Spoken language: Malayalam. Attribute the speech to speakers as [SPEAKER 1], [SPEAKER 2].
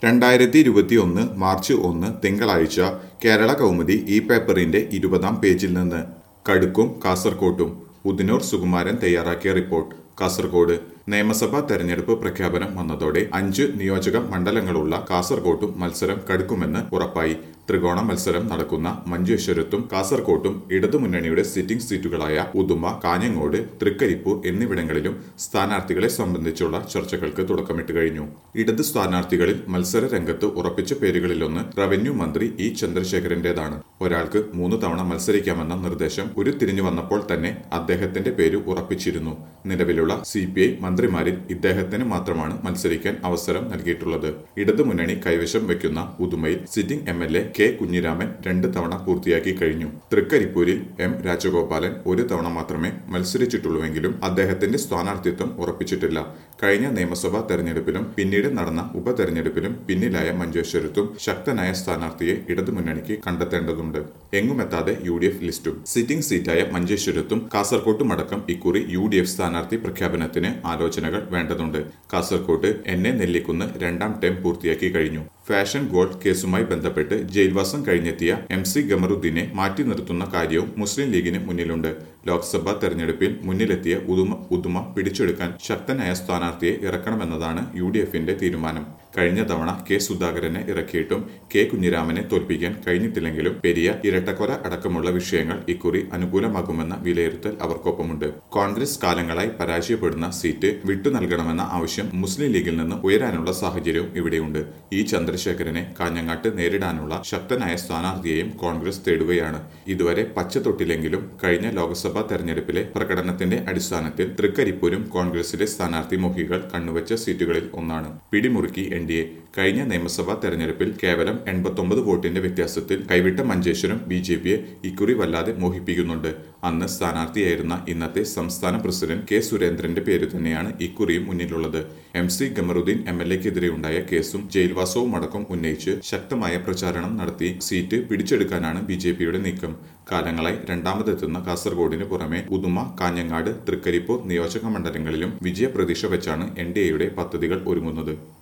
[SPEAKER 1] 2021 മാർച്ച് 1 തിങ്കളാഴ്ച കേരള കൗമുദി ഈ പേപ്പറിന്റെ 20-ാം പേജിൽ നിന്ന് കടുക്കും കാസർകോട്ടും ഉദിനൂർ സുകുമാരൻ തയ്യാറാക്കിയ റിപ്പോർട്ട്. കാസർകോട് നിയമസഭാ തെരഞ്ഞെടുപ്പ് പ്രഖ്യാപനം വന്നതോടെ 5 നിയോജക മണ്ഡലങ്ങളുള്ള കാസർകോട്ടും മത്സരം കടുക്കുമെന്ന് ഉറപ്പായി. ത്രികോണ മത്സരം നടക്കുന്ന മഞ്ചേശ്വരത്തും കാസർകോട്ടും ഇടതുമുന്നണിയുടെ സിറ്റിംഗ് സീറ്റുകളായ ഉദുമ, കാഞ്ഞങ്ങോട്, തൃക്കരിപ്പൂർ എന്നിവിടങ്ങളിലും സ്ഥാനാർത്ഥികളെ സംബന്ധിച്ചുള്ള ചർച്ചകൾക്ക് തുടക്കമിട്ട് കഴിഞ്ഞു. ഇടത് സ്ഥാനാർത്ഥികളിൽ മത്സര രംഗത്ത് ഉറപ്പിച്ച പേരുകളിലൊന്ന് റവന്യൂ മന്ത്രി ഇ ചന്ദ്രശേഖരന്റേതാണ്. ഒരാൾക്ക് 3 തവണ മത്സരിക്കാമെന്ന നിർദ്ദേശം ഉരുത്തിരിഞ്ഞു വന്നപ്പോൾ തന്നെ അദ്ദേഹത്തിന്റെ പേര് ഉറപ്പിച്ചിരുന്നു. നിലവിലുള്ള CPI മന്ത്രിമാരിൽ ഇദ്ദേഹത്തിന് മാത്രമാണ് മത്സരിക്കാൻ അവസരം നൽകിയിട്ടുള്ളത്. ഇടതുമുന്നണി കൈവശം വയ്ക്കുന്ന ഉദുമയിൽ സിറ്റിംഗ് MLA കെ കുഞ്ഞിരാമൻ 2 തവണ പൂർത്തിയാക്കി കഴിഞ്ഞു. തൃക്കരിപ്പൂരിൽ M രാജഗോപാലൻ 1 തവണ മാത്രമേ മത്സരിച്ചിട്ടുള്ളൂവെങ്കിലും അദ്ദേഹത്തിന്റെ സ്ഥാനാർത്ഥിത്വം ഉറപ്പിച്ചിട്ടില്ല. കഴിഞ്ഞ നിയമസഭാ തെരഞ്ഞെടുപ്പിലും പിന്നീട് നടന്ന ഉപതെരഞ്ഞെടുപ്പിലും പിന്നിലായ മഞ്ചേശ്വരത്തും ശക്തനായ സ്ഥാനാർത്ഥിയെ ഇടതുമുന്നണിക്ക് കണ്ടെത്തേണ്ടതുണ്ട്. എങ്ങുമെത്താതെ UDF ലിസ്റ്റും. സിറ്റിംഗ് സീറ്റായ മഞ്ചേശ്വരത്തും കാസർകോട്ടുമടക്കം ഇക്കുറി UDF സ്ഥാനാർത്ഥി പ്രഖ്യാപനത്തിന് ആലോചനകൾ വേണ്ടതുണ്ട്. കാസർകോട്ട് NA നെല്ലിക്കുന്ന് 2ാം ടേം പൂർത്തിയാക്കി കഴിഞ്ഞു. ഫാഷൻ ഗോൾഡ് കേസുമായി ബന്ധപ്പെട്ട് ജയിൽവാസം കഴിഞ്ഞെത്തിയ MC ഗമറുദ്ദീനെ മാറ്റി നിർത്തുന്ന കാര്യവും മുസ്ലിം ലീഗിന് മുന്നിലുണ്ട്. ലോക്സഭാ തെരഞ്ഞെടുപ്പിൽ മുന്നിലെത്തിയ ഉദുമ പിടിച്ചെടുക്കാൻ ശക്തനായ സ്ഥാനാർത്ഥിയെ ഇറക്കണമെന്നതാണ് UDFന്റെ തീരുമാനം. കഴിഞ്ഞ തവണ K സുധാകരനെ ഇറക്കിയിട്ടും K കുഞ്ഞിരാമനെ തോൽപ്പിക്കാൻ കഴിഞ്ഞിട്ടില്ലെങ്കിലും പെരിയ, ഇരട്ടക്കൊല അടക്കമുള്ള വിഷയങ്ങൾ ഇക്കുറി അനുകൂലമാകുമെന്ന വിലയിരുത്തൽ അവർക്കൊപ്പമുണ്ട്. കോൺഗ്രസ് കാലങ്ങളായി പരാജയപ്പെടുന്ന സീറ്റ് വിട്ടു നൽകണമെന്ന ആവശ്യം മുസ്ലിം ലീഗിൽ നിന്ന് ഉയരാനുള്ള സാഹചര്യവും ഇവിടെയുണ്ട്. ഈ ചന്ദ്രശേഖരനെ കാഞ്ഞങ്ങാട്ട് നേരിടാനുള്ള ശക്തനായ സ്ഥാനാർത്ഥിയെയും കോൺഗ്രസ് തേടുകയാണ്. ഇതുവരെ പച്ച തൊട്ടില്ലെങ്കിലും കഴിഞ്ഞ ലോക്സഭാ തെരഞ്ഞെടുപ്പിലെ പ്രകടനത്തിന്റെ അടിസ്ഥാനത്തിൽ തൃക്കരിപ്പൂരും കോൺഗ്രസിലെ സ്ഥാനാർത്ഥി മോഹികൾ കണ്ണുവച്ച സീറ്റുകളിൽ ഒന്നാണ്. പിടിമുറുക്കി NDA. കഴിഞ്ഞ നിയമസഭാ തെരഞ്ഞെടുപ്പിൽ കേവലം 89 വോട്ടിന്റെ വ്യത്യാസത്തിൽ കൈവിട്ട മഞ്ചേശ്വരം BJPയെ ഇക്കുറി വല്ലാതെ മോഹിപ്പിക്കുന്നുണ്ട്. അന്ന് സ്ഥാനാർത്ഥിയായിരുന്ന ഇന്നത്തെ സംസ്ഥാന പ്രസിഡന്റ് K സുരേന്ദ്രന്റെ പേര് തന്നെയാണ് ഇക്കുറിയും മുന്നിലുള്ളത്. MC ഗമറുദ്ദീൻ MLAക്കെതിരെയുണ്ടായ കേസും ജയിൽവാസവും അടക്കം ഉന്നയിച്ച് ശക്തമായ പ്രചാരണം നടത്തി സീറ്റ് പിടിച്ചെടുക്കാനാണ് BJPയുടെ നീക്കം. കാലങ്ങളായി രണ്ടാമതെത്തുന്ന കാസർഗോഡിന് പുറമെ ഉദുമ, കാഞ്ഞങ്ങാട്, തൃക്കരിപ്പൂർ നിയോജക മണ്ഡലങ്ങളിലും വിജയപ്രതീക്ഷ വെച്ചാണ് NDAയുടെ പദ്ധതികൾ ഒരുങ്ങുന്നത്.